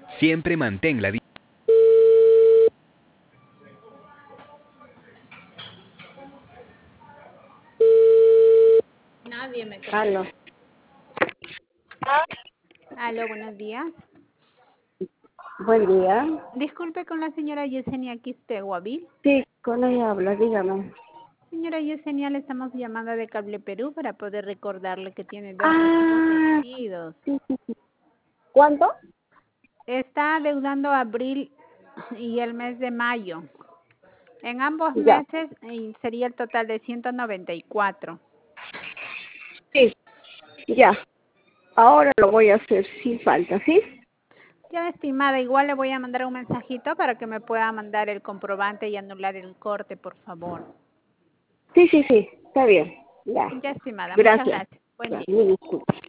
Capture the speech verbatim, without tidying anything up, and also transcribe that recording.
Siempre mantén la di- Nadie me Aló. contesta. Aló, buenos días. Buen día. Disculpe con la señora Yesenia Quispeguavil. Sí, con ella habla, dígame. Señora Yesenia, le estamos llamando de Cable Perú para poder recordarle que tiene dos recibos Ah, vencidos. sí, sí, sí. ¿Cuánto? Está adeudando abril y el mes de mayo. En ambos Ya. meses eh, sería el total de ciento noventa y cuatro. Sí, ya. Ahora lo voy a hacer sin falta, ¿sí? Ya, estimada, igual le voy a mandar un mensajito para que me pueda mandar el comprobante y anular el corte, por favor. Sí, sí, sí. Está bien. Ya. Ya, estimada, muchas Gracias. gracias. Buen Ya, día. mil disculpas.